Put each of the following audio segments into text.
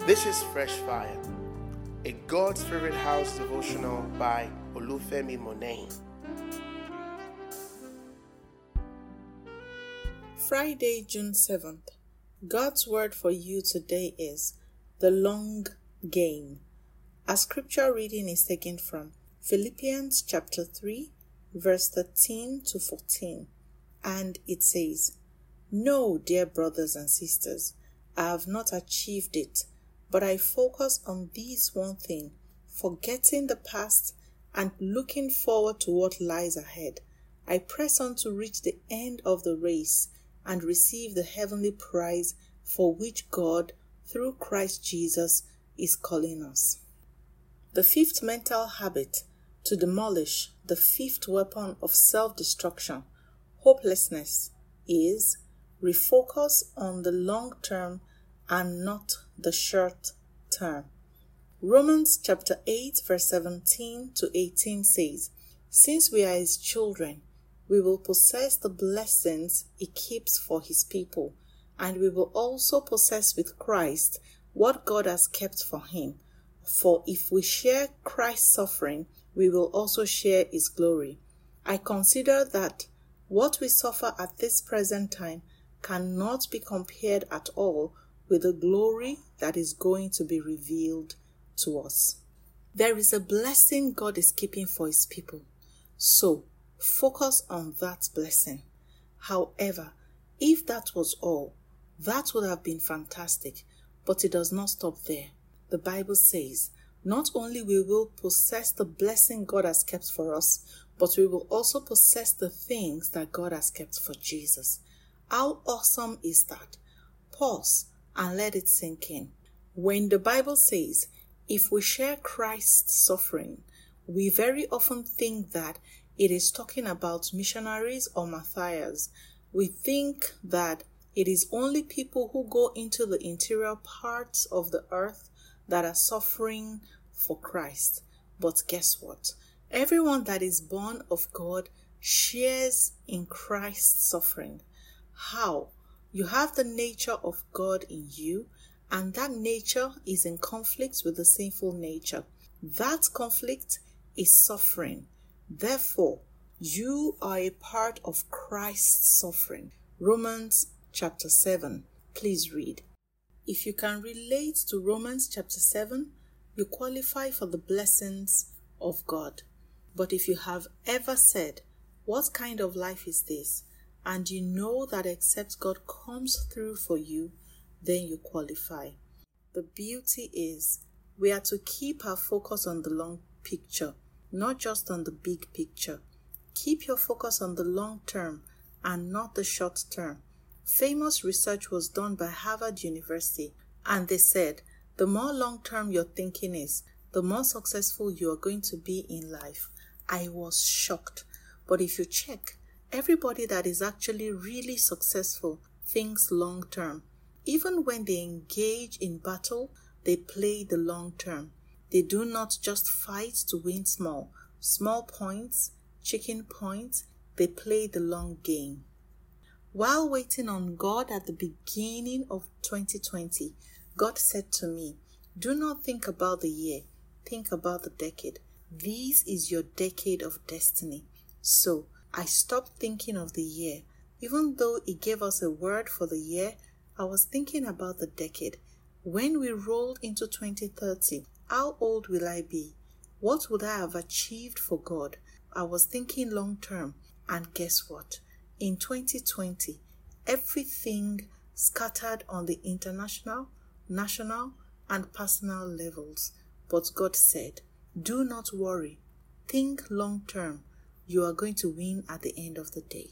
This is Fresh Fire, a God's Favorite House devotional by Olufemi Monet. Friday, June 7th. God's word for you today is the long game. Our scripture reading is taken from Philippians chapter 3, verse 13 to 14. And it says, "No, dear brothers and sisters, I have not achieved it, but I focus on this one thing, forgetting the past and looking forward to what lies ahead. I press on to reach the end of the race and receive the heavenly prize for which God, through Christ Jesus, is calling us." The fifth mental habit to demolish the fifth weapon of self-destruction, hopelessness, is refocus on the long term and not the short term. Romans chapter 8 verse 17 to 18 says, "Since we are his children, we will possess the blessings he keeps for his people, and we will also possess with Christ what God has kept for him. For if we share Christ's suffering, we will also share his glory. I consider that what we suffer at this present time cannot be compared at all with the glory that is going to be revealed to us." There is a blessing God is keeping for his people, so focus on that blessing. However, if that was all, that would have been fantastic, but it does not stop there. The Bible says, not only we will possess the blessing God has kept for us, but we will also possess the things that God has kept for Jesus. How awesome is that? Pause and let it sink in. When the Bible says, if we share Christ's suffering, we very often think that it is talking about missionaries or Matthias. We think that it is only people who go into the interior parts of the earth that are suffering for Christ. But guess what? Everyone that is born of God shares in Christ's suffering. How? You have the nature of God in you, and that nature is in conflict with the sinful nature. That conflict is suffering. Therefore, you are a part of Christ's suffering. Romans chapter 7. Please read. If you can relate to Romans chapter 7, you qualify for the blessings of God. But if you have ever said, "What kind of life is this?" and you know that except God comes through for you, then you qualify. The beauty is we are to keep our focus on the long picture, not just on the big picture. Keep your focus on the long term and not the short term. Famous research was done by Harvard University, and they said the more long term your thinking is, the more successful you are going to be in life. I was shocked. But if you check, everybody that is actually really successful thinks long term. Even when they engage in battle, they play the long term. They do not just fight to win small points, chicken points. They play the long game. While waiting on God at the beginning of 2020, God said to me, "Do not think about the year, think about the decade. This is your decade of destiny." So I stopped thinking of the year. Even though He gave us a word for the year, I was thinking about the decade. When we rolled into 2030, how old will I be? What would I have achieved for God? I was thinking long term, and guess what? In 2020, everything scattered on the international, national, and personal levels. But God said, "Do not worry. Think long term. You are going to win at the end of the day."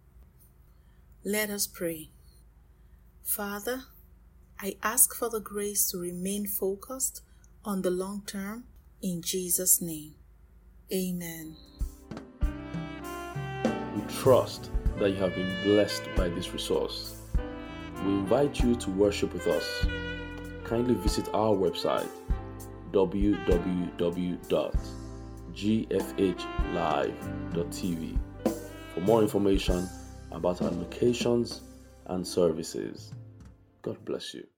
Let us pray. Father, I ask for the grace to remain focused on the long term in Jesus' name. Amen. We trust that you have been blessed by this resource. We invite you to worship with us. Kindly visit our website www.gfhlive.tv for more information about our locations and services. God bless you.